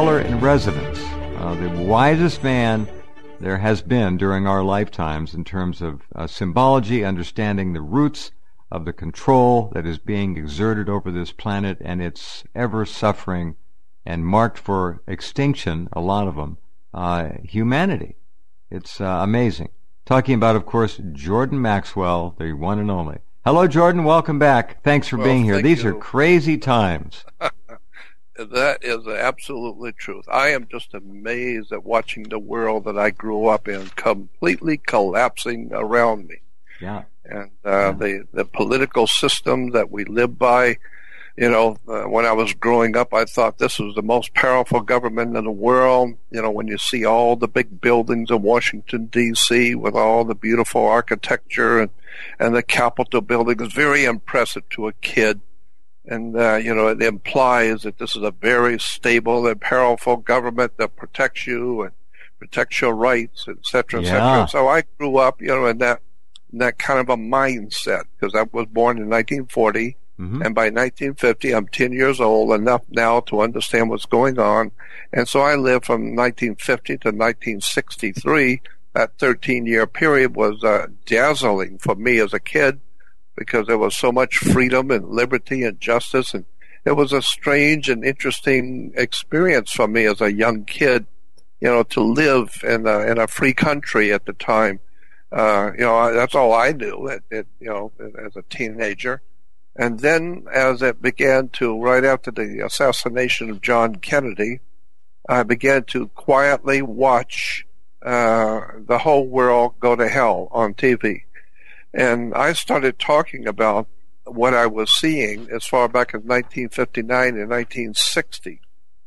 scholar in residence, the wisest man there has been during our lifetimes in terms of symbology, understanding the roots of the control that is being exerted over this planet and its ever-suffering and marked for extinction, a lot of them, humanity. It's amazing. Talking about, of course, Jordan Maxwell, the one and only. Hello, Jordan. Welcome back. Thanks for being here. These are crazy times. That is absolutely truth. I am just amazed at watching the world that I grew up in completely collapsing around me. Yeah. And the political system that we live by, when I was growing up, I thought this was the most powerful government in the world. When you see all the big buildings in Washington, D.C., with all the beautiful architecture and the Capitol building, is very impressive to a kid. And, it implies that this is a very stable and powerful government that protects you and protects your rights, et cetera, et cetera. So I grew up, in that kind of a mindset, because I was born in 1940. Mm-hmm. And by 1950, I'm 10 years old, enough now to understand what's going on. And so I lived from 1950 to 1963. That 13-year period was dazzling for me as a kid, because there was so much freedom and liberty and justice. And it was a strange and interesting experience for me as a young kid, to live in a free country at the time. That's all I knew, as a teenager. And then as it began to, right after the assassination of John Kennedy, I began to quietly watch the whole world go to hell on TV. And I started talking about what I was seeing as far back as 1959 and 1960.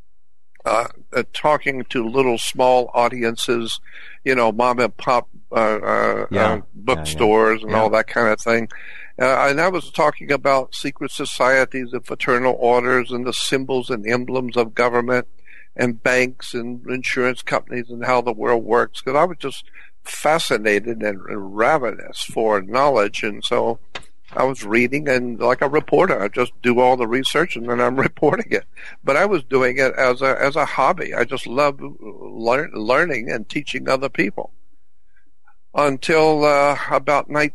Talking to little small audiences, mom and pop bookstores and all that kind of thing. And I was talking about secret societies and fraternal orders and the symbols and emblems of government and banks and insurance companies and how the world works, because I was just fascinated and ravenous for knowledge. And so I was reading, and like a reporter, I just do all the research and then I'm reporting it. But I was doing it as a hobby. I just loved learning and teaching other people. Until about late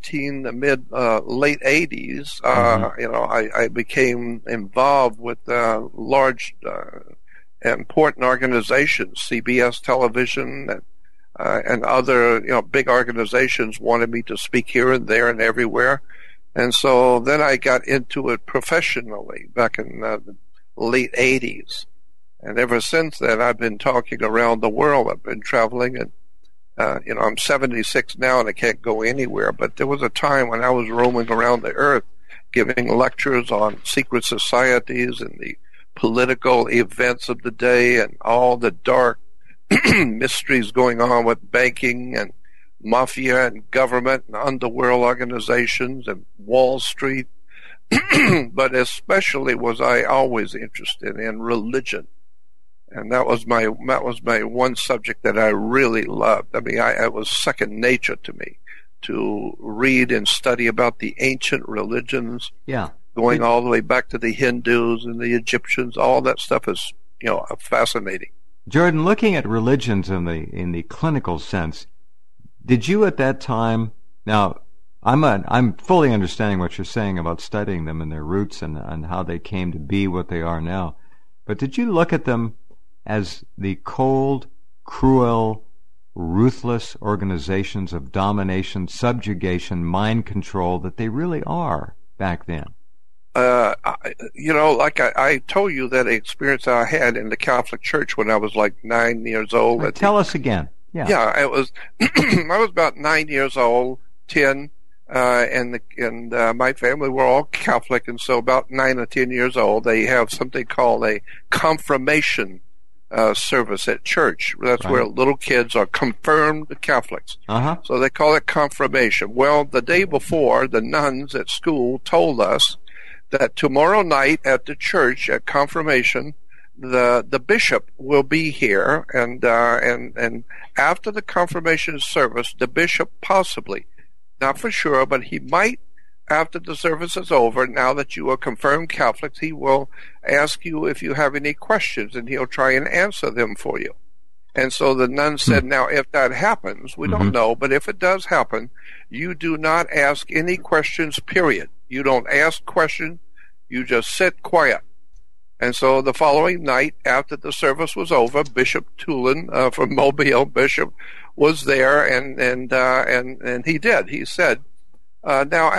80s, I became involved with large, important organizations. CBS Television and other, big organizations wanted me to speak here and there and everywhere. And so then I got into it professionally back in the late 80s. And ever since then, I've been talking around the world. I've been traveling, and I'm 76 now and I can't go anywhere. But there was a time when I was roaming around the earth giving lectures on secret societies and the political events of the day and all the dark mysteries going on with banking and mafia and government and underworld organizations and Wall Street. But especially was I always interested in religion. And that was my one subject that I really loved. I mean, it was second nature to me to read and study about the ancient religions. Yeah. Going all the way back to the Hindus and the Egyptians. All that stuff is, fascinating. Jordan, looking at religions in the clinical sense, did you at that time, now I'm fully understanding what you're saying about studying them and their roots and how they came to be what they are now, but did you look at them as the cold, cruel, ruthless organizations of domination, subjugation, mind control that they really are back then? Like I told you that experience I had in the Catholic Church when I was like 9 years old. Right, tell us again. Yeah. Yeah, it was. I was about 9 years old, 10, and my family were all Catholic, and so about 9 or 10 years old, they have something called a confirmation service at church. That's right. Where little kids are confirmed Catholics. Uh-huh. So they call it confirmation. Well, the day before, the nuns at school told us that tomorrow night at the church at confirmation, the bishop will be here, and after the confirmation service, the bishop possibly, not for sure, but he might after the service is over, now that you are confirmed Catholics, he will ask you if you have any questions, and he'll try and answer them for you. And so the nun said, now, if that happens, we don't know, but if it does happen, you do not ask any questions, period. You don't ask questions. You just sit quiet. And so the following night, after the service was over, Bishop Tulin from Mobile, Bishop, was there, and he did. He said, now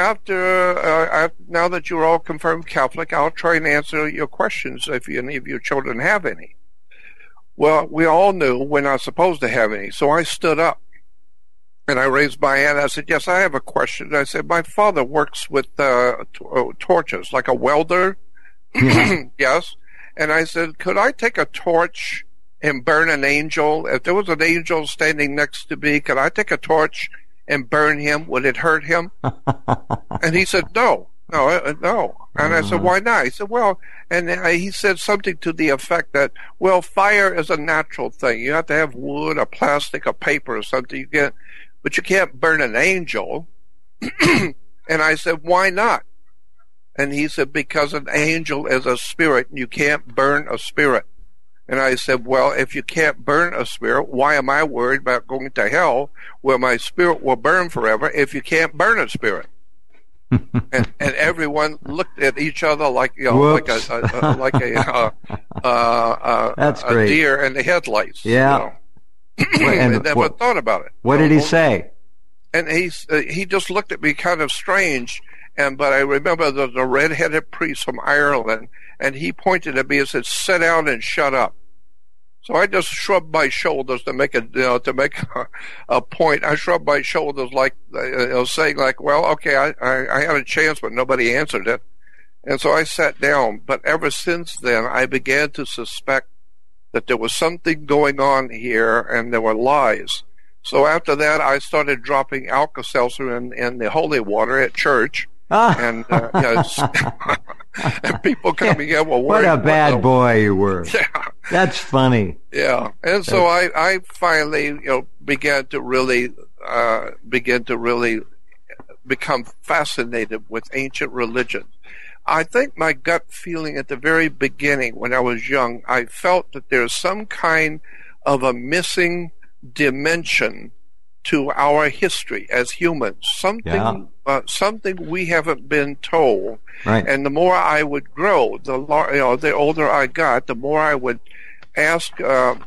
now that you're all confirmed Catholic, I'll try and answer your questions if any of your children have any. Well, we all knew we're not supposed to have any, so I stood up and I raised my hand. I said, yes, I have a question. I said, my father works with torches, like a welder. Yes. And I said, could I take a torch and burn an angel? If there was an angel standing next to me, could I take a torch and burn him? Would it hurt him? And he said, no. And I said, why not? He said, well, and he said something to the effect that, well, fire is a natural thing. You have to have wood or plastic or paper or something. But you can't burn an angel. And I said, why not? And he said, because an angel is a spirit, and you can't burn a spirit. And I said, well, if you can't burn a spirit, why am I worried about going to hell where my spirit will burn forever if you can't burn a spirit? and everyone looked at each other like, you know, Whoops. like a That's great. deer in the headlights. Yeah. You know? And never thought about it. What did he say? And he just looked at me kind of strange. But I remember there was a red-headed priest from Ireland, and he pointed at me and said, "Sit down and shut up." So I just shrugged my shoulders to make a point. I shrugged my shoulders like saying like, "Well, okay, I had a chance, but nobody answered it." And so I sat down. But ever since then, I began to suspect that there was something going on here, and there were lies. So after that, I started dropping Alka-Seltzer in the holy water at church. And and people coming in, well, what a bad boy you were. Yeah. That's funny. Yeah, and so I finally began to really become fascinated with ancient religions. I think my gut feeling at the very beginning, when I was young, I felt that there's some kind of a missing dimension to our history as humans, something we haven't been told. Right. And the more I would grow, the older I got, the more I would ask the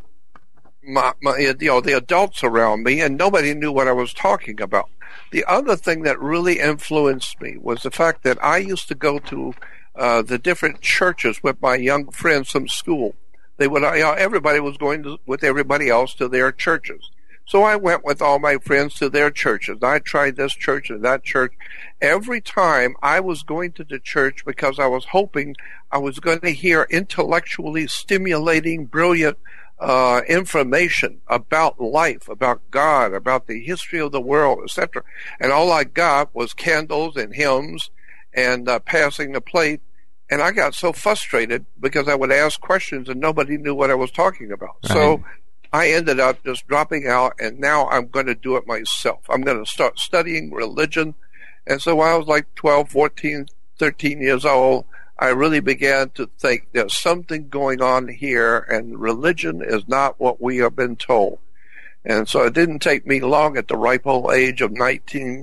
adults around me, and nobody knew what I was talking about. The other thing that really influenced me was the fact that I used to go to the different churches with my young friends from school. They would, everybody was going with everybody else to their churches. So I went with all my friends to their churches. I tried this church and that church. Every time I was going to the church because I was hoping I was going to hear intellectually stimulating, brilliant information about life, about God, about the history of the world, etc. And all I got was candles and hymns and passing the plate. And I got so frustrated because I would ask questions and nobody knew what I was talking about. Right. So I ended up just dropping out, and now I'm going to do it myself. I'm going to start studying religion. And so when I was like 12, 14, 13 years old, I really began to think there's something going on here, and religion is not what we have been told. And so it didn't take me long at the ripe old age of 19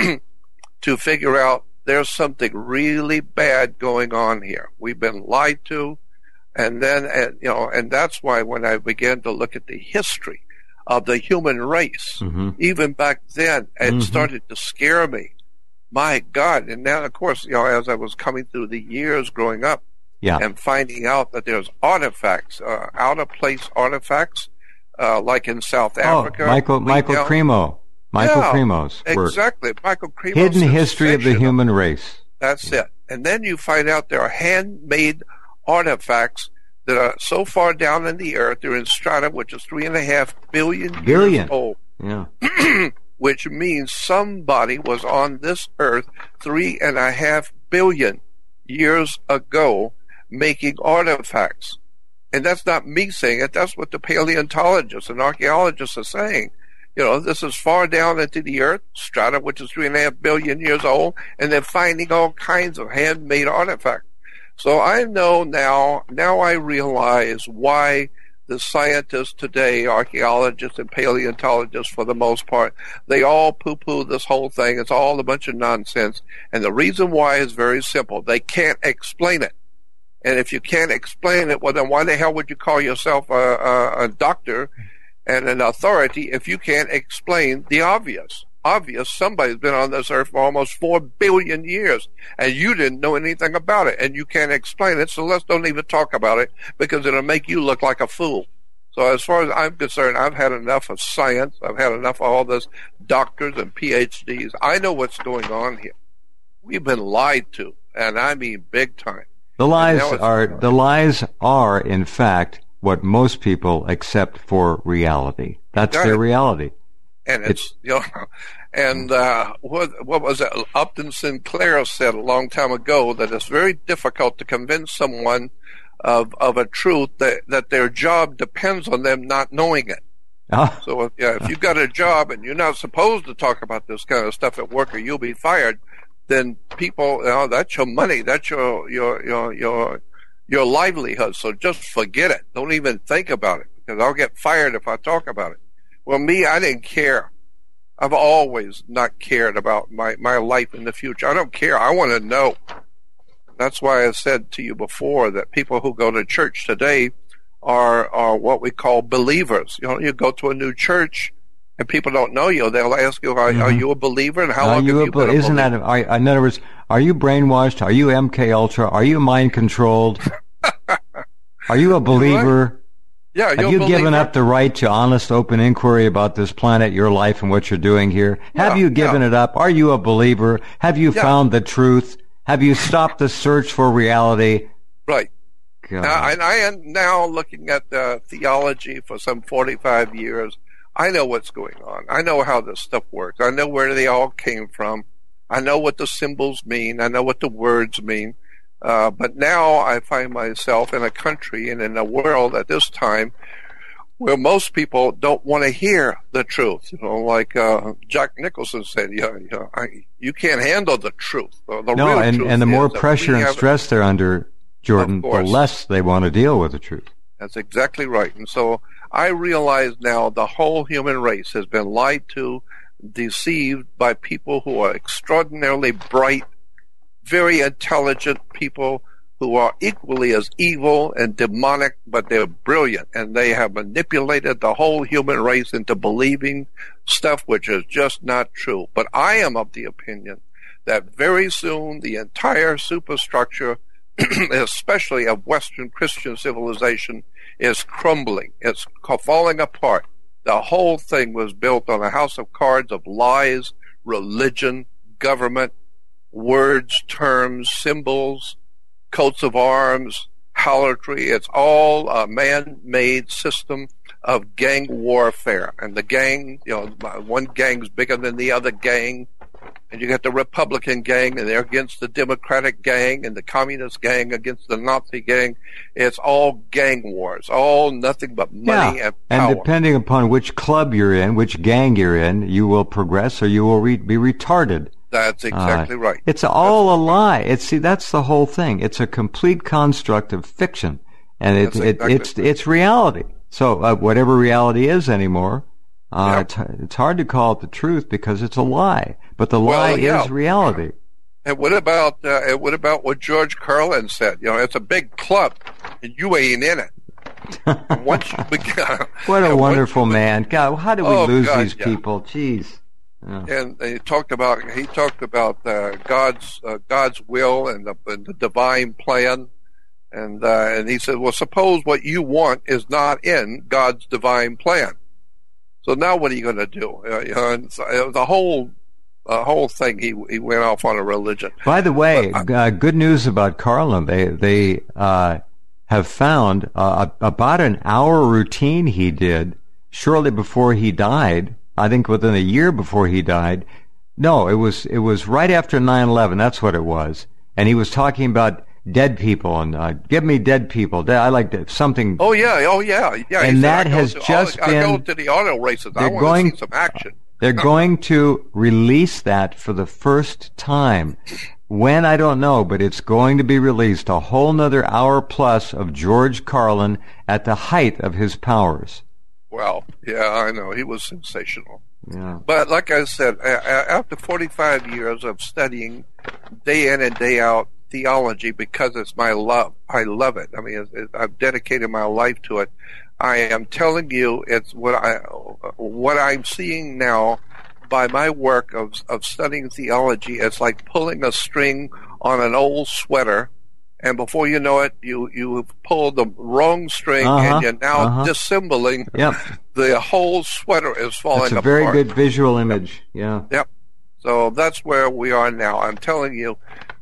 to figure out there's something really bad going on here. We've been lied to. And then, and that's why when I began to look at the history of the human race, even back then, it started to scare me. My God. And now, of course, as I was coming through the years growing up and finding out that there's artifacts, out-of-place artifacts, like in South Africa. Michael Cremo. Michael Cremo's work. Exactly. Michael Cremo's Hidden History of the Human Race. That's it. And then you find out there are handmade artifacts that are so far down in the earth, they're in strata, which is 3.5 billion years old. Yeah. Which means somebody was on this earth 3.5 billion years ago making artifacts. And that's not me saying it, that's what the paleontologists and archaeologists are saying. This is far down into the earth strata, which is 3.5 billion years old, and they're finding all kinds of handmade artifacts. So I know now I realize why the scientists today, archaeologists and paleontologists for the most part, they all poo-poo this whole thing. It's all a bunch of nonsense. And the reason why is very simple. They can't explain it. And if you can't explain it, well, then why the hell would you call yourself a doctor and an authority if you can't explain the obvious? Somebody's been on this earth for almost 4 billion years, and you didn't know anything about it, and you can't explain it, so let's don't even talk about it, because it'll make you look like a fool. So as far as I'm concerned, I've had enough of science. I've had enough of all this doctors and PhDs. I know what's going on here. We've been lied to, and I mean big time. The lies are, in fact, what most people accept for reality. That's their reality. And what was it? Upton Sinclair said a long time ago that it's very difficult to convince someone of a truth that their job depends on them not knowing it. So if you've got a job and you're not supposed to talk about this kind of stuff at work or you'll be fired, then people, that's your money, that's your livelihood. So just forget it. Don't even think about it, because I'll get fired if I talk about it. Well, me, I didn't care. I've always not cared about my life in the future. I don't care. I want to know. That's why I said to you before that people who go to church today are what we call believers. You go to a new church and people don't know you. They'll ask you, are you a believer? And how long have you been a believer? In other words, are you brainwashed? Are you MK Ultra? Are you mind controlled? Are you a believer? Yeah, have you given up the right to honest, open inquiry about this planet, your life, and what you're doing here? Have you given it up? Are you a believer? Have you found the truth? Have you stopped the search for reality? Right. And I am now looking at theology for some 45 years. I know what's going on. I know how this stuff works. I know where they all came from. I know what the symbols mean. I know what the words mean. But now I find myself in a country and in a world at this time where most people don't want to hear the truth. Like Jack Nicholson said, you can't handle the truth. And the more pressure and stress they're under, Jordan, the less they want to deal with the truth. That's exactly right. And so I realize now the whole human race has been lied to, deceived by people who are extraordinarily bright, very intelligent people who are equally as evil and demonic, but they're brilliant, and they have manipulated the whole human race into believing stuff which is just not true. But I am of the opinion that very soon the entire superstructure, especially of Western Christian civilization, is crumbling. It's falling apart. The whole thing was built on a house of cards of lies, religion, government, words, terms, symbols, coats of arms, harlotry. It's all a man-made system of gang warfare. And the gang, one gang's bigger than the other gang. And you got the Republican gang, and they're against the Democratic gang, and the Communist gang against the Nazi gang. It's all gang wars, all nothing but money and power. And depending upon which club you're in, which gang you're in, you will progress or you will be retarded. That's exactly right. It's all a lie. That's the whole thing. It's a complete construct of fiction, and it's reality. So whatever reality is anymore, it's hard to call it the truth because it's a lie. But the lie is reality. And what about what George Carlin said? It's a big club, and you ain't in it. Once you begin, what a wonderful man! God, how do we lose these people? Jeez. And he talked about God's will and the divine plan, and he said, well, suppose what you want is not in God's divine plan. So now what are you going to do? And the whole thing, he went off on a religion. By the way, good news about Carlin. They have found about an hour routine he did shortly before he died. I think within a year before he died. No, it was right after 9/11. That's what it was. And he was talking about dead people and give me dead people. I like something. Oh yeah. And that has just been. I go to the auto races. I want to see some action. They're going to release that for the first time. When, I don't know, but it's going to be released. A whole nother hour plus of George Carlin at the height of his powers. Well, yeah, I know. He was sensational. Yeah. But like I said, after 45 years of studying day in and day out theology, because it's my love, I love it. I mean, I've dedicated my life to it. I am telling you, it's what I'm seeing now by my work of studying theology. It's like pulling a string on an old sweater, and before you know it, you've pulled the wrong string, and you're now disassembling. Yep. The whole sweater is falling apart. It's a very good visual image. Yeah. Yep. So that's where we are now. I'm telling you,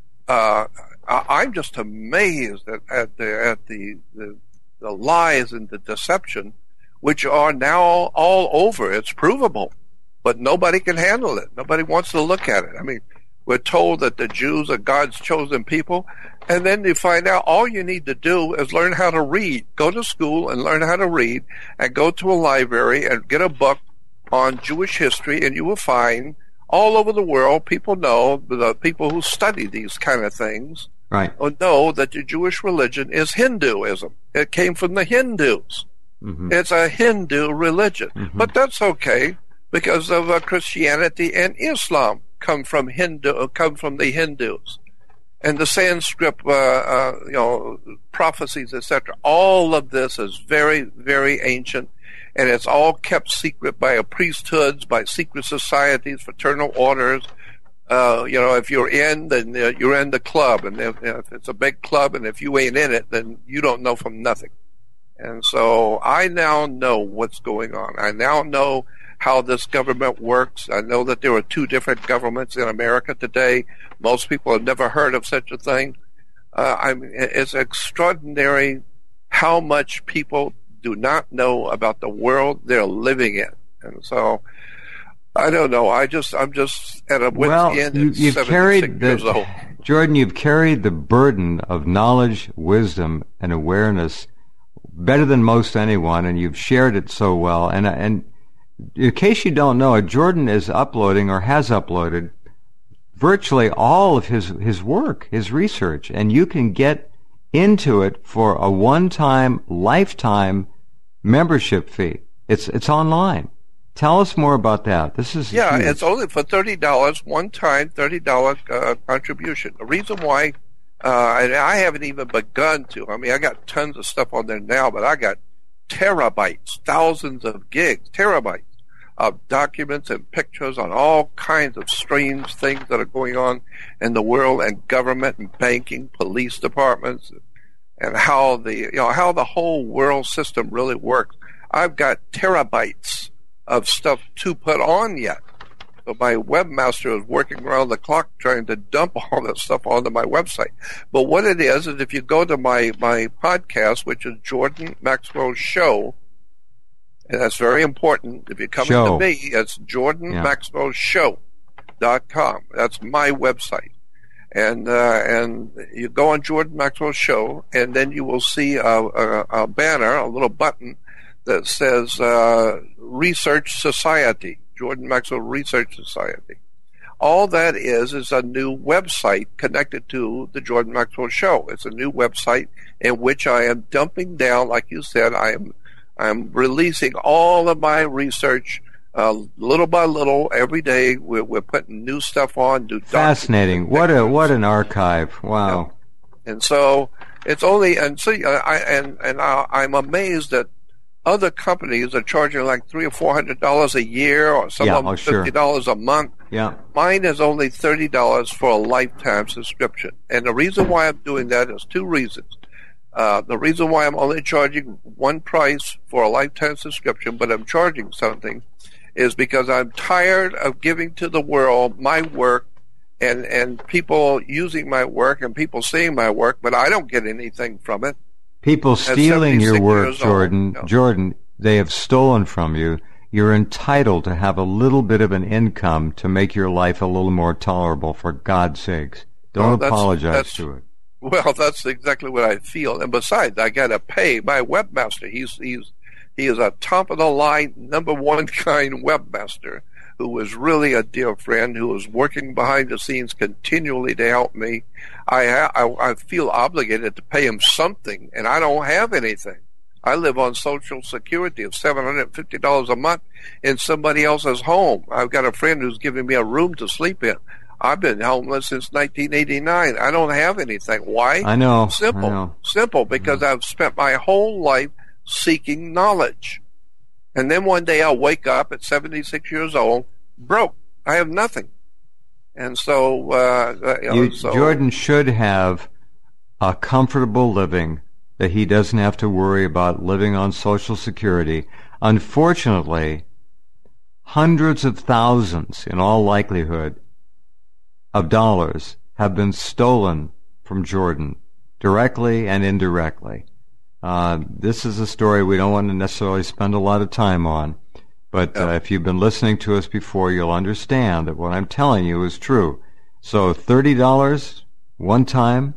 I'm just amazed at the lies and the deception, which are now all over. It's provable, but nobody can handle it. Nobody wants to look at it. I mean, we're told that the Jews are God's chosen people, and then you find out all you need to do is learn how to read. Go to school and learn how to read, and go to a library and get a book on Jewish history, and you will find all over the world people know, the people who study these kind of things, right, know that the Jewish religion is Hinduism. It came from the Hindus. Mm-hmm. It's a Hindu religion. Mm-hmm. But that's okay, because of Christianity and Islam come from the Hindus. And the Sanskrit, prophecies, etc. All of this is very, very ancient, and it's all kept secret by priesthoods, by secret societies, fraternal orders. If you're in, then you're in the club, and if it's a big club, and if you ain't in it, then you don't know from nothing. And so I now know what's going on. I now know how this government works. I know that there are two different governments in America today. Most people have never heard of such a thing. It's extraordinary how much people do not know about the world they're living in. And so I don't know. I'm just at a wit's end. You've carried years old. Jordan, you've carried the burden of knowledge, wisdom, and awareness better than most anyone, and you've shared it so well. And in case you don't know it, Jordan is uploading or has uploaded virtually all of his work, his research, and you can get into it for a one-time, lifetime membership fee. It's online. Tell us more about that. This is huge. It's only for $30, one-time $30 contribution. The reason why, and I haven't even begun to. I mean, I got tons of stuff on there now, but I got terabytes, thousands of gigs, terabytes of documents and pictures on all kinds of strange things that are going on in the world, and government and banking, police departments, and how the whole world system really works. I've got terabytes of stuff to put on yet. So my webmaster is working around the clock trying to dump all that stuff onto my website. But what it is if you go to my podcast, which is Jordan Maxwell Show, and that's very important. If you're coming to me, it's JordanMaxwellShow.com. That's my website. And you go on Jordan Maxwell Show, and then you will see a banner, a little button that says Research Society, Jordan Maxwell Research Society. All that is a new website connected to the Jordan Maxwell Show. It's a new website in which I am dumping down, like you said, I'm releasing all of my research little by little every day. We're putting new stuff on. Fascinating. What an archive. Wow. Yeah. And so it's only, I'm amazed that other companies are charging like $300 or $400 a year, or some of them $50 a month. Yeah. Mine is only $30 for a lifetime subscription. And the reason why I'm doing that is two reasons. The reason why I'm only charging one price for a lifetime subscription, but I'm charging something, is because I'm tired of giving to the world my work and people using my work and people seeing my work, but I don't get anything from it. People stealing your work, Jordan. No. Jordan, they have stolen from you. You're entitled to have a little bit of an income to make your life a little more tolerable, for God's sakes. Don't apologize to it. Well, that's exactly what I feel. And besides, I got to pay my webmaster. He is a top of the line, number one kind webmaster who is really a dear friend, who is working behind the scenes continually to help me. I feel obligated to pay him something, and I don't have anything. I live on Social Security of $750 a month in somebody else's home. I've got a friend who's giving me a room to sleep in. I've been homeless since 1989. I don't have anything. Why? I know. Simple, because I've spent my whole life seeking knowledge. And then one day I'll wake up at 76 years old, broke. I have nothing. And so, Jordan should have a comfortable living that he doesn't have to worry about living on Social Security. Unfortunately, hundreds of thousands, in all likelihood, of dollars have been stolen from Jordan, directly and indirectly. This is a story we don't want to necessarily spend a lot of time on, but if you've been listening to us before, you'll understand that what I'm telling you is true. So $30 one time,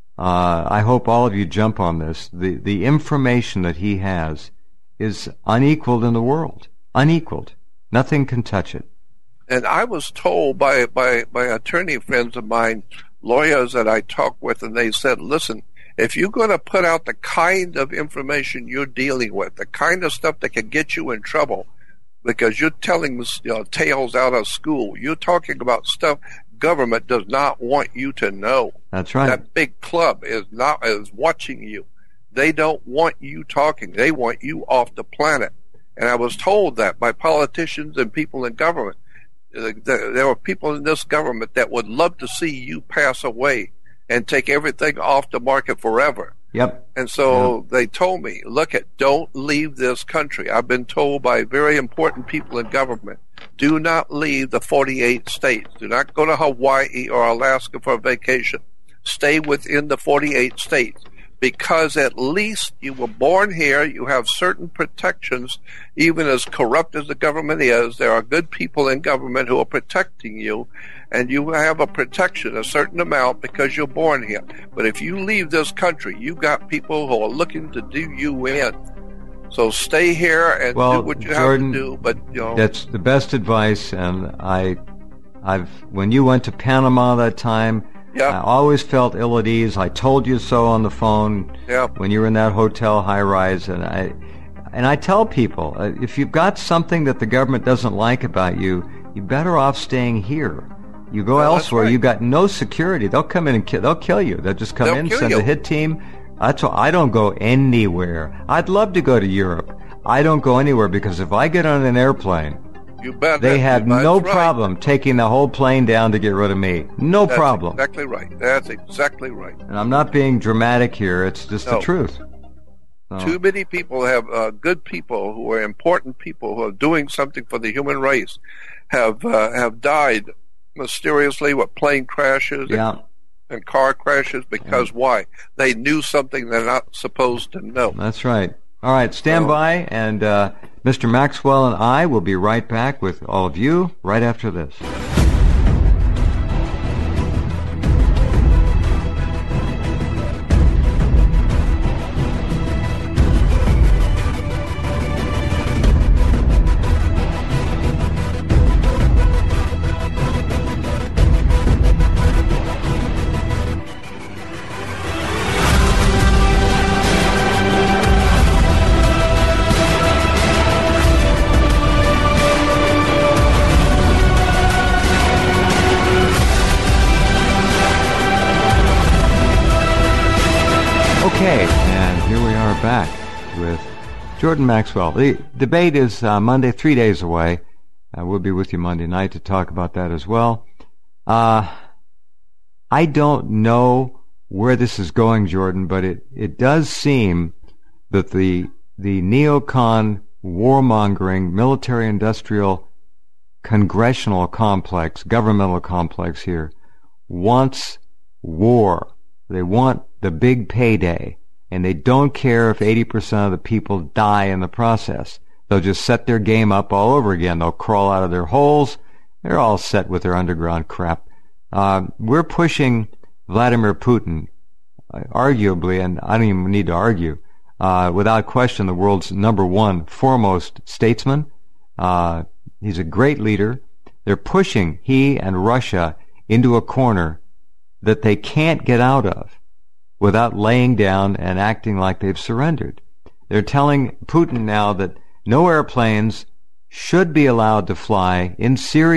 I hope all of you jump on this. The information that he has is unequaled in the world. Unequaled. Nothing can touch it. And I was told by attorney friends of mine, lawyers that I talk with, and they said, listen, if you're going to put out the kind of information you're dealing with, the kind of stuff that can get you in trouble, because you're telling tales out of school, you're talking about stuff government does not want you to know. That's right. That big club is watching you. They don't want you talking. They want you off the planet. And I was told that by politicians and people in government. There are people in this government that would love to see you pass away and take everything off the market forever. Yep. And so they told me, don't leave this country. I've been told by very important people in government, do not leave the 48 states. Do not go to Hawaii or Alaska for a vacation. Stay within the 48 states, because at least you were born here. You have certain protections. Even as corrupt as the government is, there are good people in government who are protecting you, and you have a protection, a certain amount, because you're born here. But if you leave this country, you got people who are looking to do you in. So stay here and do what you Jordan, have to do. But that's the best advice. And when you went to Panama that time, I always felt ill at ease. I told you so on the phone when you were in that hotel high rise, and I tell people, if you've got something that the government doesn't like about you, you're better off staying here. You go elsewhere, you've got no security. They'll come in and they'll kill you. They'll just come in, send a hit team. I don't go anywhere. I'd love to go to Europe. I don't go anywhere because if I get on an airplane, they have no problem taking the whole plane down to get rid of me. No problem. That's exactly right. That's exactly right. And I'm not being dramatic here. It's just the truth. Too many people have good people who are important people who are doing something for the human race have died mysteriously with plane crashes and car crashes because why? They knew something they're not supposed to know. That's right. All right, stand by, and Mr. Maxwell and I will be right back with all of you right after this. Okay, and here we are back with Jordan Maxwell. The debate is Monday, 3 days away. We'll be with you Monday night to talk about that as well. I don't know where this is going, Jordan, but it does seem that the neocon, warmongering, military-industrial, congressional complex, governmental complex here, wants war. They want the big payday, and they don't care if 80% of the people die in the process. They'll just set their game up all over again. They'll crawl out of their holes. They're all set with their underground crap. We're pushing Vladimir Putin arguably, and I don't even need to argue, without question, the world's number one foremost statesman. He's a great leader. They're pushing he and Russia into a corner that they can't get out of without laying down and acting like they've surrendered. They're telling Putin now that no airplanes should be allowed to fly in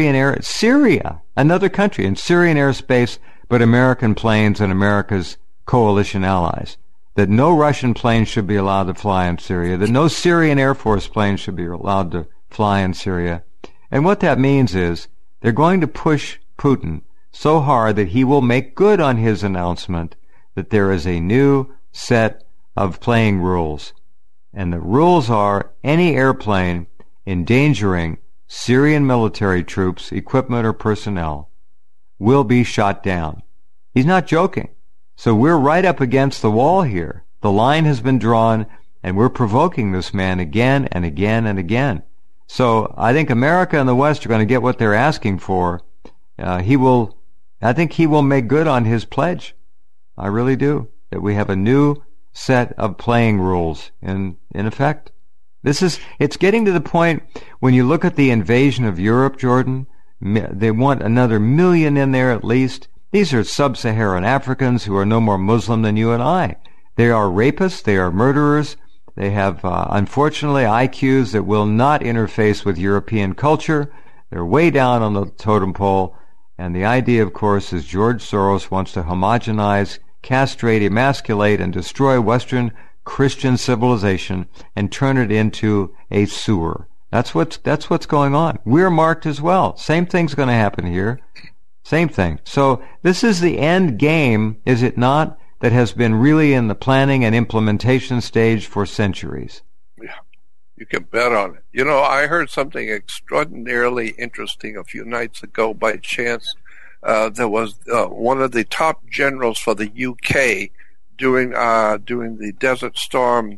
Syria, another country, in Syrian airspace, but American planes and America's coalition allies. That no Russian planes should be allowed to fly in Syria, that no Syrian Air Force planes should be allowed to fly in Syria. And what that means is they're going to push Putin so hard that he will make good on his announcement that there is a new set of playing rules. And the rules are any airplane endangering Syrian military troops, equipment, or personnel will be shot down. He's not joking. So we're right up against the wall here. The line has been drawn, and we're provoking this man again and again and again. So I think America and the West are going to get what they're asking for. I think he will make good on his pledge. I really do. That we have a new set of playing rules in effect. It's getting to the point when you look at the invasion of Europe, Jordan, they want another 1 million in there at least. These are sub-Saharan Africans who are no more Muslim than you and I. They are rapists. They are murderers. They have, unfortunately, IQs that will not interface with European culture. They're way down on the totem pole. And the idea, of course, is George Soros wants to homogenize, castrate, emasculate, and destroy Western Christian civilization and turn it into a sewer. That's what's going on. We're marked as well. Same thing's going to happen here. Same thing. So this is the end game, is it not, that has been really in the planning and implementation stage for centuries. Yeah, you can bet on it. You know, I heard something extraordinarily interesting a few nights ago by chance. There was one of the top generals for the UK during the Desert Storm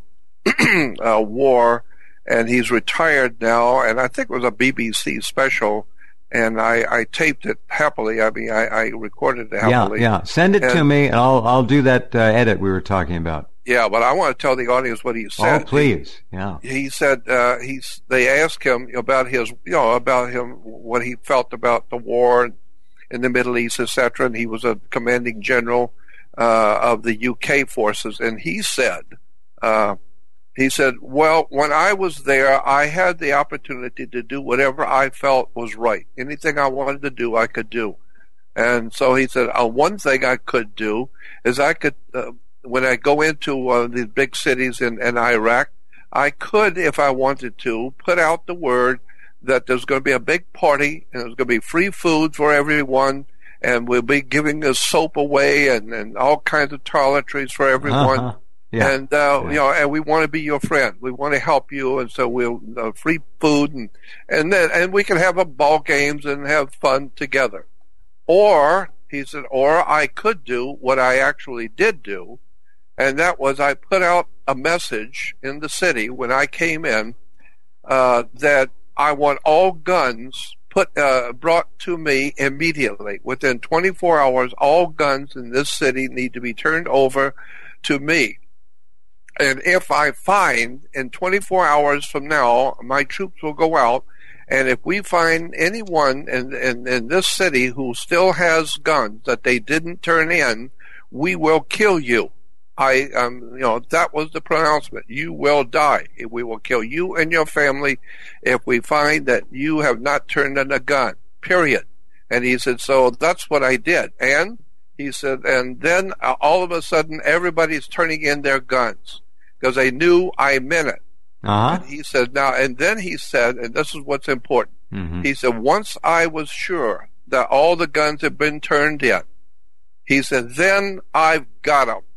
war, and he's retired now, and I think it was a BBC special, and I taped it happily. I mean, I recorded it happily. Yeah. Send it to me, and I'll do that edit we were talking about. Yeah, but I want to tell the audience what he said. Oh, please. Yeah. He said they asked him about what he felt about the war in the Middle East, etc. And he was a commanding general of the UK forces, and he said, well, when I was there, I had the opportunity to do whatever I felt was right. Anything I wanted to do, I could do. And so he said, one thing I could do is I could, when I go into the big cities in Iraq, I could, if I wanted to, put out the word that there's going to be a big party and there's going to be free food for everyone, and we'll be giving the soap away and all kinds of toiletries for everyone. Uh-huh. Yeah. And and we want to be your friend. We want to help you, and so we'll free food and we can have ball games and have fun together. Or he said, or I could do what I actually did do, and that was I put out a message in the city when I came in that I want all guns brought to me immediately. Within 24 hours, all guns in this city need to be turned over to me. And if I find in 24 hours from now, my troops will go out, and if we find anyone in this city who still has guns that they didn't turn in, we will kill you. That was the pronouncement. You will die. We will kill you and your family if we find that you have not turned in a gun, period. And he said, so that's what I did. And he said, and then all of a sudden everybody's turning in their guns because they knew I meant it. Uh-huh. And he said, and this is what's important. Mm-hmm. He said, once I was sure that all the guns had been turned in, he said, then I've got them.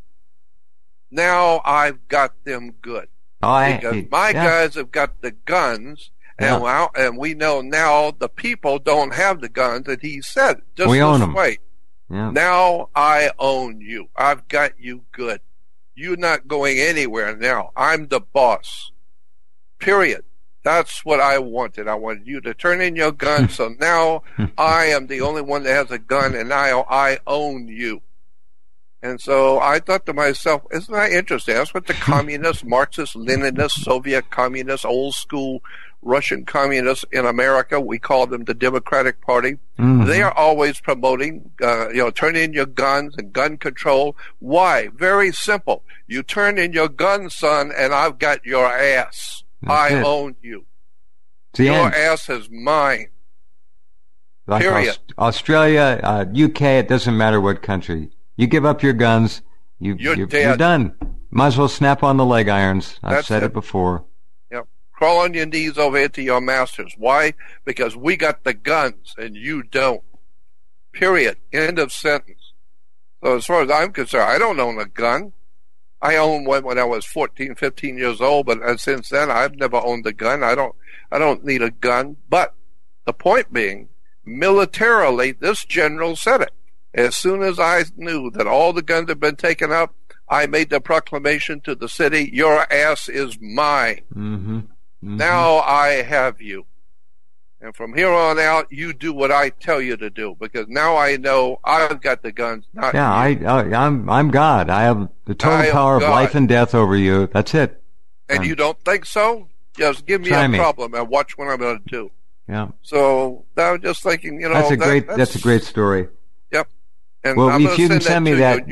Now I've got them good. Because my guys have got the guns, and we know now the people don't have the guns, and he said, just we own this them. way, Yeah. now I own you. I've got you good. You're not going anywhere now. I'm the boss. Period. That's what I wanted. I wanted you to turn in your gun, so now I am the only one that has a gun, and I own you. And so I thought to myself, isn't that interesting? That's what the communists, Marxist, Leninists, Soviet communists, old school Russian communists in America, we call them the Democratic Party. Mm-hmm. They are always promoting, turn in your guns and gun control. Why? Very simple. You turn in your gun, son, and I've got your ass. I own you. Your ass is mine. Like period. Australia, UK, it doesn't matter what country. You give up your guns, you're done. Might as well snap on the leg irons. I've said it before. Yep. Crawl on your knees over into your masters. Why? Because we got the guns and you don't. Period. End of sentence. So as far as I'm concerned, I don't own a gun. I owned one when I was 14, 15 years old, but since then I've never owned a gun. I don't need a gun. But the point being, militarily, this general said it. As soon as I knew that all the guns had been taken up, I made the proclamation to the city, your ass is mine. Mm-hmm. Mm-hmm. Now I have you. And from here on out, you do what I tell you to do, because now I know I've got the guns, not you. I'm God. I have the total power of life and death over you. That's it. And you don't think so? Just give me a problem and watch what I'm going to do. Yeah. So I was just thinking, that's a great story. Yep. And well, if you can send me that,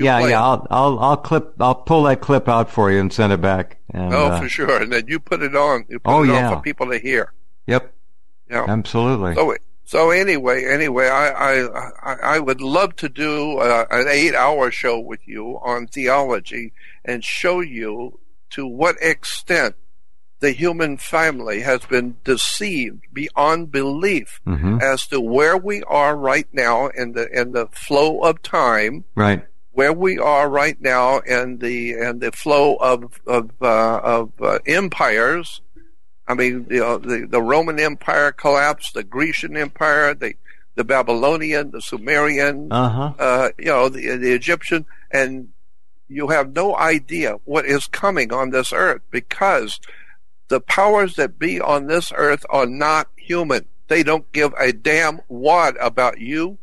I'll pull that clip out for you and send it back. And, for sure. And then you put it on. You put it on for people to hear. Yep. Yeah. Absolutely. So anyway, I would love to do an 8-hour show with you on theology and show you to what extent the human family has been deceived beyond belief as to where we are right now in the flow of time, right? Where we are right now in the flow of empires. I mean, the Roman Empire collapsed, the Grecian Empire, the Babylonian, the Sumerian, the Egyptian, and you have no idea what is coming on this earth, because the powers that be on this earth are not human. They don't give a damn wad about you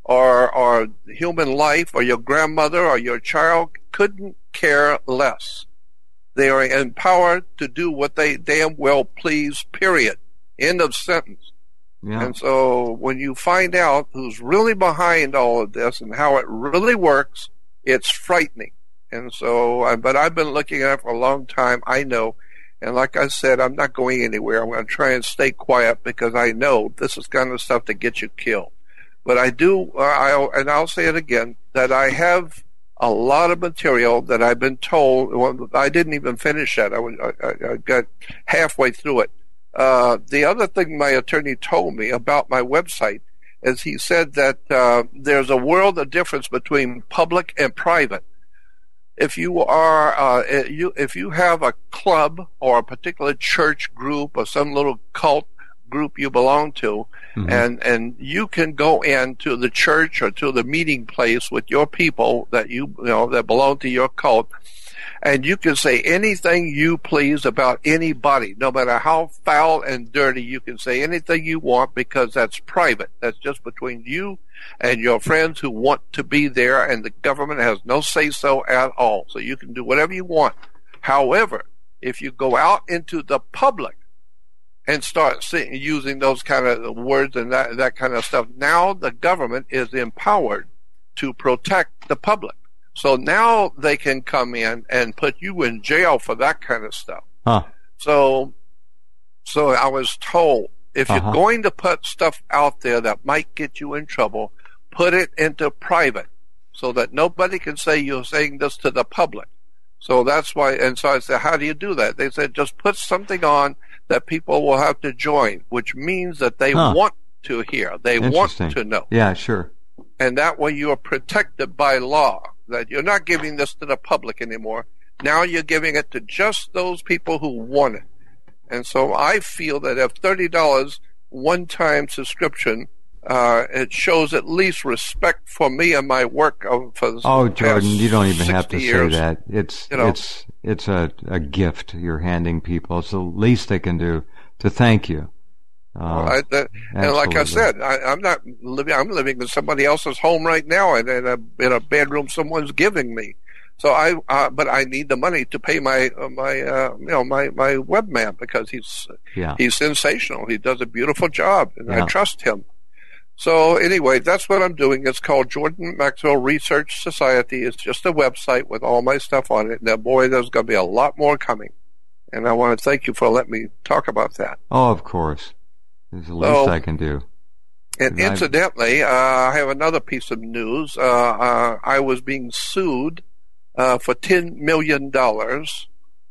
or human life or your grandmother or your child. Couldn't care less. They are empowered to do what they damn well please, period. End of sentence. Yeah. And so when you find out who's really behind all of this and how it really works, it's frightening. And so, but I've been looking at it for a long time. I know. And like I said, I'm not going anywhere. I'm going to try and stay quiet, because I know this is kind of stuff that gets you killed. But I do, I'll say it again, that I have a lot of material that I've been told. Well, I didn't even finish that. I got halfway through it. The other thing my attorney told me about my website is he said that there's a world of difference between public and private. If you are, if you have a club or a particular church group or some little cult group you belong to, and you can go into the church or to the meeting place with your people that that belong to your cult, and you can say anything you please about anybody, no matter how foul and dirty. You can say anything you want, because that's private. That's just between you and your friends who want to be there, and the government has no say-so at all. So you can do whatever you want. However, if you go out into the public and start using those kind of words and that kind of stuff, now the government is empowered to protect the public. So now they can come in and put you in jail for that kind of stuff. Huh. So I was told, if you're going to put stuff out there that might get you in trouble, put it into private so that nobody can say you're saying this to the public. So that's why, and so I said, how do you do that? They said, just put something on that people will have to join, which means that they want to hear. They want to know. Yeah, sure. And that way you are protected by law, that you're not giving this to the public anymore. Now you're giving it to just those people who want it. And so I feel that if $30 one-time subscription, it shows at least respect for me and my work for Jordan, you don't even have to years. say that. It's a gift you're handing people. It's the least they can do to thank you. And like I said, I'm not living. I'm living in somebody else's home right now, and in a bedroom someone's giving me. So but I need the money to pay my webman, because he's sensational. He does a beautiful job, and I trust him. So anyway, that's what I'm doing. It's called Jordan Maxwell Research Society. It's just a website with all my stuff on it. Now, boy, there's going to be a lot more coming. And I want to thank you for letting me talk about that. Oh, of course. It's the least I can do. And incidentally, I have another piece of news. I was being sued for $10 million. That's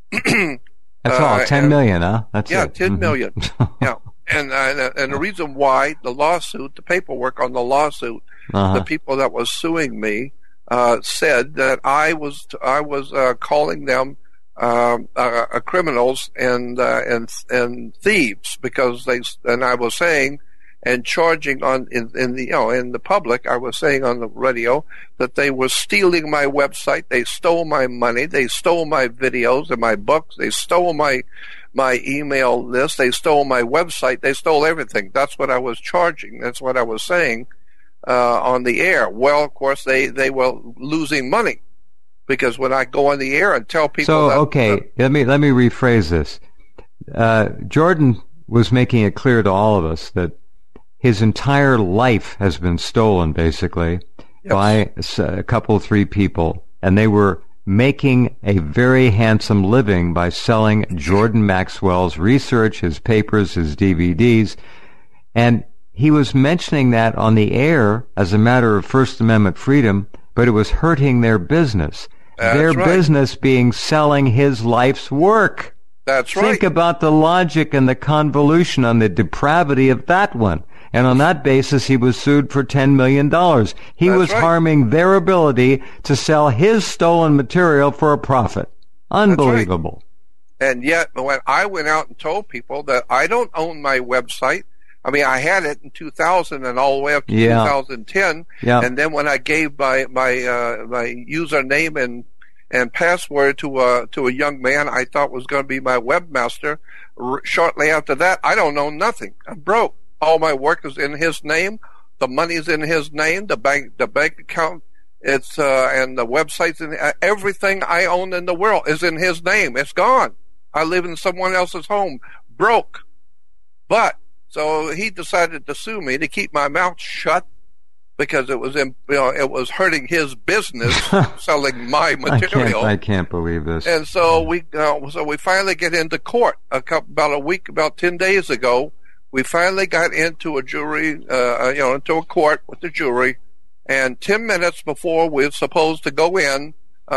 all, $10 million, huh? That's it. $10 million. Yeah. And the reason why the lawsuit, the paperwork on the lawsuit, the people that was suing me said that I was calling them criminals and thieves, because I was saying and charging in the public. I was saying on the radio that they were stealing my website. They stole my money. They stole my videos and my books. They stole my email list. They stole my website. They stole everything. That's what I was charging. That's what I was saying on the air. Well, of course, they were losing money, because when I go on the air and tell people let me rephrase this. Jordan was making it clear to all of us that his entire life has been stolen, basically, by a couple, three people, and they were making a very handsome living by selling Jordan Maxwell's research, his papers, his DVDs. And he was mentioning that on the air as a matter of First Amendment freedom, but it was hurting their business. Their business being selling his life's work. That's right. Think about the logic and the convolution on the depravity of that one. And on that basis, he was sued for $10 million. He was harming their ability to sell his stolen material for a profit. Unbelievable. Right. And yet, when I went out and told people that I don't own my website, I mean, I had it in 2000 and all the way up to 2010. Yeah. And then when I gave my username and password to a young man I thought was going to be my webmaster, shortly after that, I don't own nothing. I'm broke. All my work is in his name. The money's in his name. The bank account. It's and the websites and everything I own in the world is in his name. It's gone. I live in someone else's home, broke. But so he decided to sue me to keep my mouth shut, because it was hurting his business selling my material. I can't believe this. And so we finally get into court about 10 days ago. We finally got into a jury, into a court with the jury, and 10 minutes before we were supposed to go in,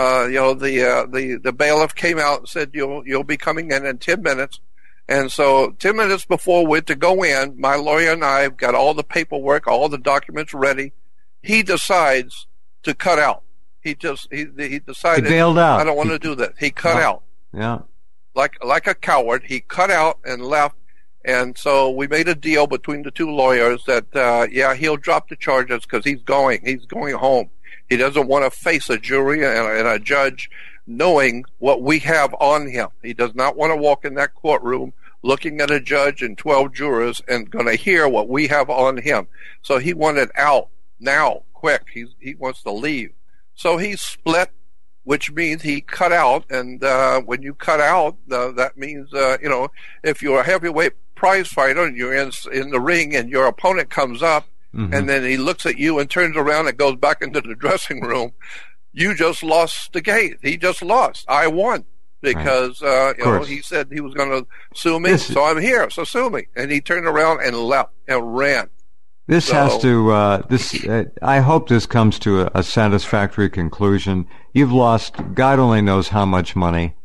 the bailiff came out and said, "You'll be coming in 10 minutes." And so 10 minutes before we're to go in, my lawyer and I have got all the paperwork, all the documents ready. He decides to cut out. He decided, he bailed out. I don't want to do that. He cut out. Yeah. Like a coward, he cut out and left. And so we made a deal between the two lawyers that, he'll drop the charges because he's going home. He doesn't want to face a jury and a judge knowing what we have on him. He does not want to walk in that courtroom looking at a judge and 12 jurors and going to hear what we have on him. So he wanted out now, quick. He wants to leave. So he split, which means he cut out. And when you cut out, that means, if you're a heavyweight prize fighter and you're in the ring and your opponent comes up, and then he looks at you and turns around and goes back into the dressing room, you just lost the game. He just lost. I won because he said he was going to sue me, so I'm here. So sue me. And he turned around and left and ran. This has to. I hope this comes to a satisfactory conclusion. You've lost God only knows how much money.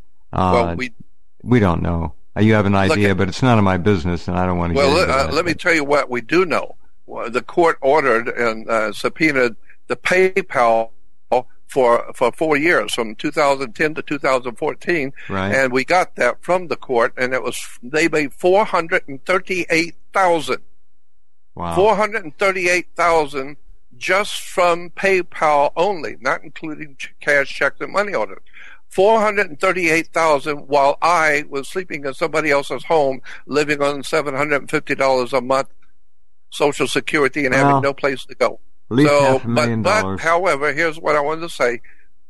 We don't know. You have an idea, but it's none of my business, and I don't want to. Well, let me tell you what we do know. The court ordered and subpoenaed the PayPal for 4 years, from 2010 to 2014, and we got that from the court, and they made $438,000. Wow. $438,000 just from PayPal only, not including cash checks and money orders. 438,000 while I was sleeping in somebody else's home, living on $750 a month Social Security and having no place to go. At least $500,000. But however, here's what I wanted to say.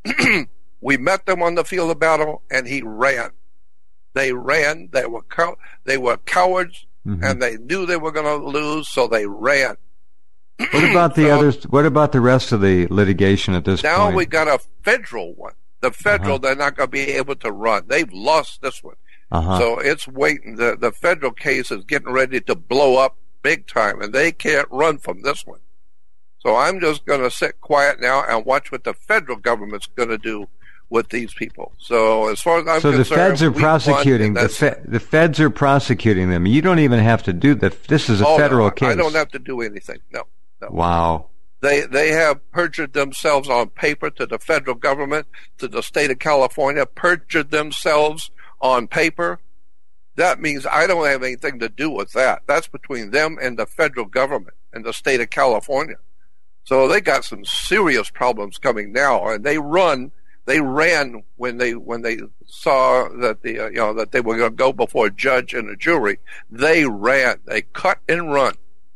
We met them on the field of battle, and he ran. They ran. They were cowards, and they knew they were going to lose, so they ran. What about the others? What about the rest of the litigation at this point? Now we got a federal one. The federal, they're not going to be able to run. They've lost this one. So it's waiting. The federal case is getting ready to blow up big time, and they can't run from this one. So I'm just going to sit quiet now and watch what the federal government's going to do with these people. So as far as I'm concerned, the feds are prosecuting. The feds are prosecuting them. You don't even have to do that. This is a federal case. I don't have to do anything. No. Wow. They have perjured themselves on paper to the federal government, to the state of California, perjured themselves on paper. That means I don't have anything to do with that. That's between them and the federal government and the state of California. So they got some serious problems coming now, and they ran when they saw that that they were going to go before a judge and a jury. They ran. They cut and run.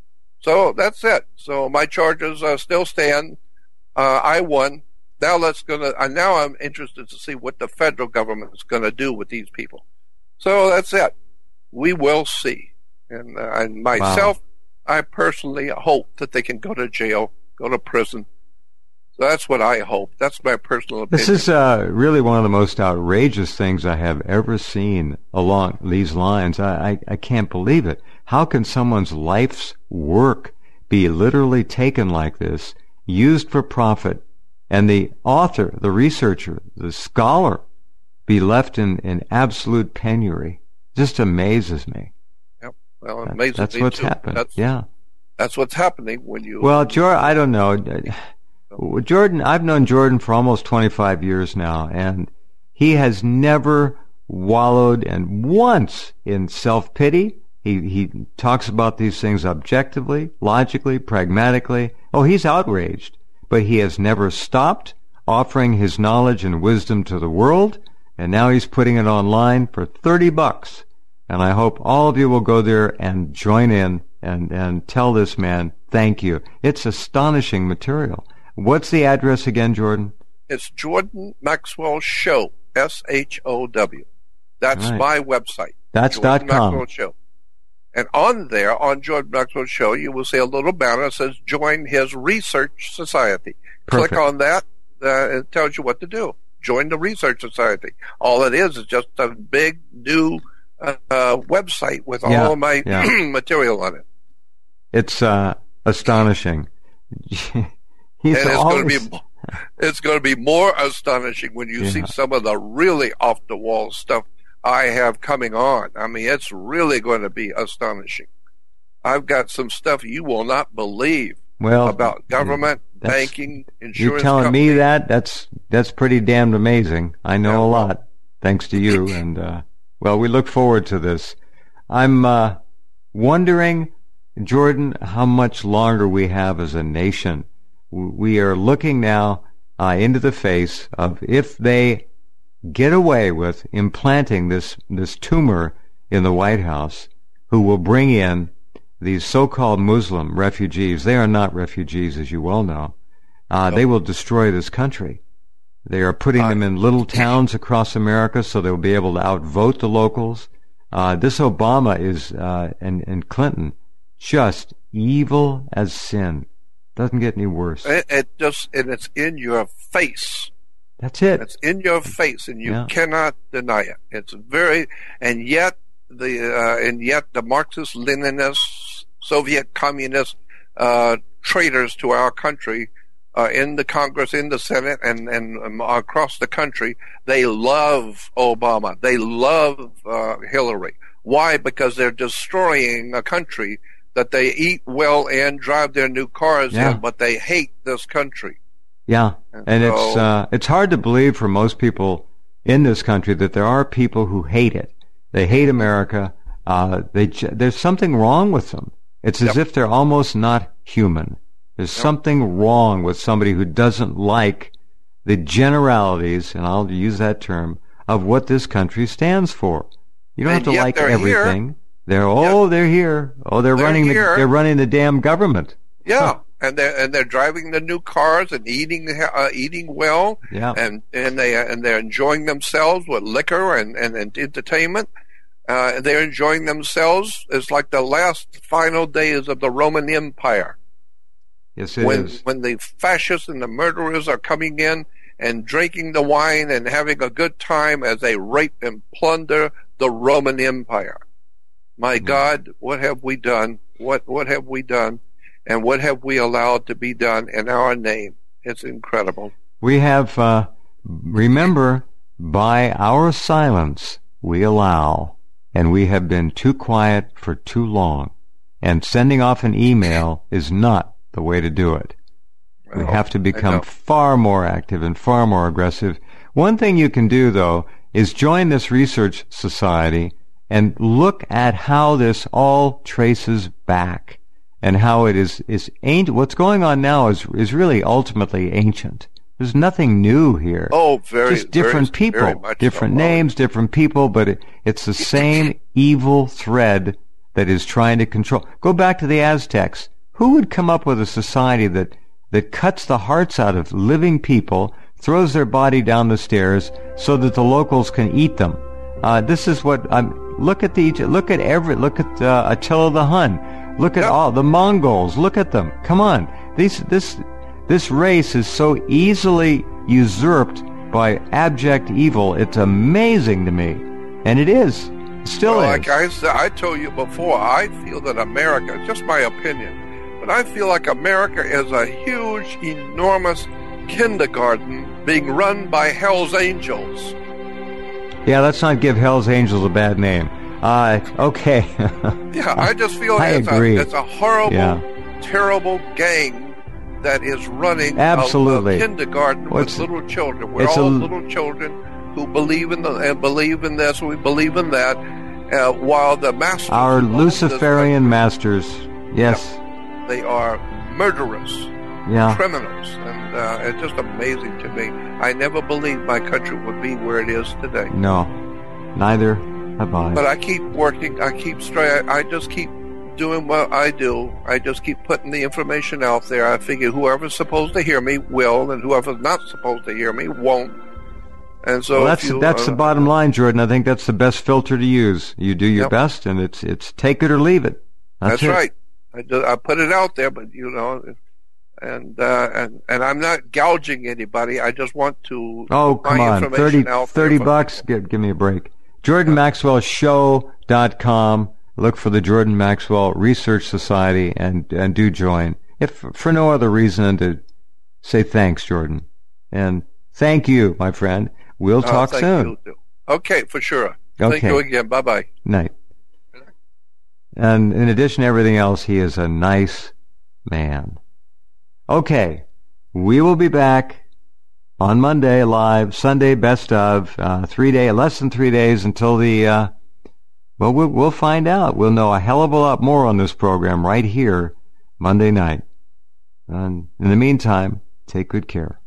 So that's it. So my charges still stand. I won. Now now I'm interested to see what the federal government is going to do with these people. So that's it. We will see. And myself, I personally hope that they can go to jail, go to prison. So that's what I hope. That's my personal opinion. This is really one of the most outrageous things I have ever seen along these lines. I can't believe it. How can someone's life's work be literally taken like this, used for profit, and the author, the researcher, the scholar be left in absolute penury? Just amazes me. Yep. Well, it amazes me That's what's too. happened. That's what's happening when you... Well, Jordan, I don't know. Jordan, I've known Jordan for almost 25 years now, and he has never wallowed and once in self-pity. He talks about these things objectively, logically, pragmatically. Oh, he's outraged, but he has never stopped offering his knowledge and wisdom to the world, and now he's putting it online for $30. And I hope all of you will go there and join in and tell this man thank you. It's astonishing material. What's the address again, Jordan? It's Jordan Maxwell Show, SHOW. That's my website. That's Jordan .com. Maxwell Show. And on there, on Jordan Maxwell Show, you will see a little banner that says Join His Research Society. Perfect. Click on that. It tells you what to do. Join the Research Society. All it is just a big new website with all of my material on it. It's astonishing. It's going to be more astonishing when you see some of the really off the wall stuff I have coming on. I mean, it's really going to be astonishing. I've got some stuff you will not believe about government, banking, insurance. You're telling me that? That's pretty damned amazing. I know a lot, thanks to you. And we look forward to this. I'm wondering, Jordan, how much longer we have as a nation. We are looking now into the face of if they get away with implanting this tumor in the White House, who will bring in these so-called Muslim refugees. They are not refugees, as you well know. They will destroy this country. They are putting them in little towns across America so they'll be able to outvote the locals. This Obama and Clinton, just evil as sin. Doesn't get any worse. It's in your face. That's it. It's in your face, and you cannot deny it. It's and yet the Marxist-Leninists, Soviet communist traitors to our country, in the Congress, in the Senate, and across the country, they love Obama. They love Hillary. Why? Because they're destroying a country that they eat well in, drive their new cars in, but they hate this country. Yeah, and it's hard to believe for most people in this country that there are people who hate it. They hate America. There's something wrong with them. It's as if they're almost not human. There's something wrong with somebody who doesn't like the generalities, and I'll use that term, of what this country stands for. You don't have to like everything. They're here. Oh, they're running the damn government. Yeah. And they're driving the new cars and eating well. Yeah. And they're enjoying themselves with liquor and entertainment. They're enjoying themselves. It's like the last final days of the Roman Empire. Yes, it is. When the fascists and the murderers are coming in and drinking the wine and having a good time as they rape and plunder the Roman Empire. My God, what have we done? What have we done? And what have we allowed to be done in our name? It's incredible. We have, remember, by our silence we allow, and we have been too quiet for too long. And sending off an email is not the way to do it. We have to become far more active and far more aggressive. One thing you can do, though, is join this research society and look at how this all traces back and how it is ancient. What's going on now is really ultimately ancient. There's nothing new here. Oh, just different people, different names, different people, but it's the same evil thread that is trying to control. Go back to the Aztecs. Who would come up with a society that cuts the hearts out of living people, throws their body down the stairs so that the locals can eat them? This is what look at Attila the Hun. Look at all the Mongols. Look at them. Come on. This race is so easily usurped by abject evil. It's amazing to me. And it is. It still is. Like I told you before, I feel that America, just my opinion, but I feel like America is a huge, enormous kindergarten being run by Hell's Angels. Yeah, let's not give Hell's Angels a bad name. Okay. Yeah, I just feel it's a horrible, terrible gang that is running a kindergarten with little children. We're all little children who believe in this, we believe in that, while the masters... Our Luciferian masters, yes. They are murderers, criminals, and it's just amazing to me. I never believed my country would be where it is today. No, neither have I. But I keep working, I just keep doing what I do. I just keep putting the information out there. I figure whoever's supposed to hear me will, and whoever's not supposed to hear me won't. And so that's the bottom line, Jordan. I think that's the best filter to use. You do your best, and it's take it or leave it. That's right. I put it out there, but and I'm not gouging anybody. I just want to. Oh, come on, $30. Give me a break. JordanMaxwellShow.com. Look for the Jordan Maxwell Research Society and do join. If for no other reason than to say thanks, Jordan, and thank you, my friend. We'll talk soon. You. Okay, for sure. Okay. Thank you again. Bye-bye. Night. And in addition to everything else, he is a nice man. Okay, we will be back on Monday live, Sunday best of, less than 3 days until the, we'll find out. We'll know a hell of a lot more on this program right here Monday night. And in the meantime, take good care.